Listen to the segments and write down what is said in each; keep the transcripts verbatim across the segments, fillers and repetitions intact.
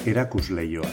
Erakusleihoa.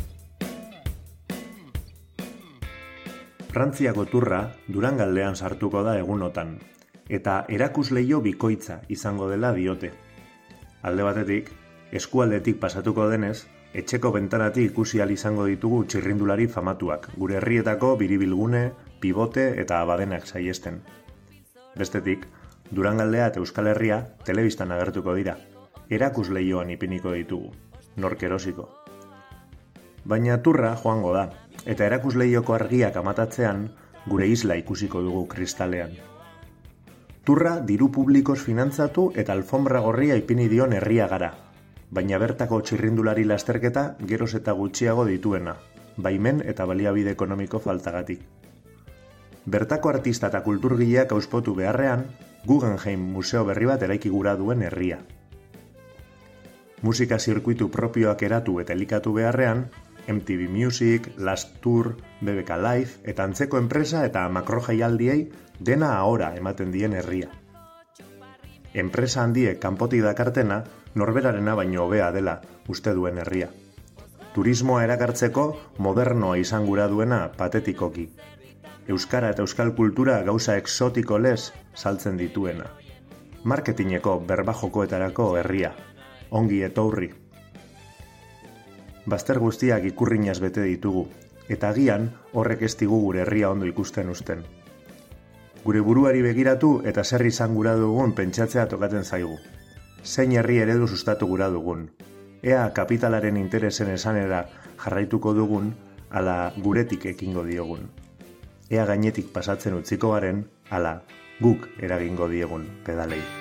Frantziako turra Durangaldean sartuko da egunotan, eta erakusleiho bikoitza izango dela diote. Alde batetik, eskualdetik pasatuko denez, etxeko bentanatik ikusi ahal izango ditugu txirrindulari famatuak, gure herrietako biribilgune, pibote eta abadenak saiesten. Bestetik, Durangaldea eta Euskal Herria telebistan agertuko dira, erakusleihoan ipiniko ditugu, nork erosiko. Baina turra joango da, eta erakusleioko argiak amatatzean gure isla ikusiko dugu kristalean. Turra diru publikoz finantzatu eta alfombra gorria ipini dion herria gara, baina bertako txirrindulari lasterketa geroz eta gutxiago dituena, baimen eta baliabide ekonomiko faltagatik. Bertako artista eta kulturgileak auspotu beharrean, Guggenheim museo berri bat eraiki gura duen herria. Musika zirkuitu propioak eratu eta elikatu beharrean, M T V Music, Last Tour, B B K Live eta antzeko enpresa eta makrojaialdiei dena ahora ematen dien herria. Enpresa handiek kanpotik dakartena norberarena baino hobea dela uste duen herria. Turismoa erakartzeko modernoa izan gura duena patetikoki. Euskara eta euskal kultura gauza exotiko lez saltzen dituena. Marketingeko berbajokoetarako herria. Ongi etorri. Bazter guztiak ikurrinaz bete ditugu, eta agian horrek ez digu gure herria ondo ikusten uzten. Gure buruari begiratu eta zer izan gura dugun pentsatzea tokaten zaigu. Zein herri eredu sustatu gura dugun. Ea kapitalaren interesen esanera jarraituko dugun, ala guretik ekingo diogun. Ea gainetik pasatzen utziko garen, ala guk eragingo diegun pedalei.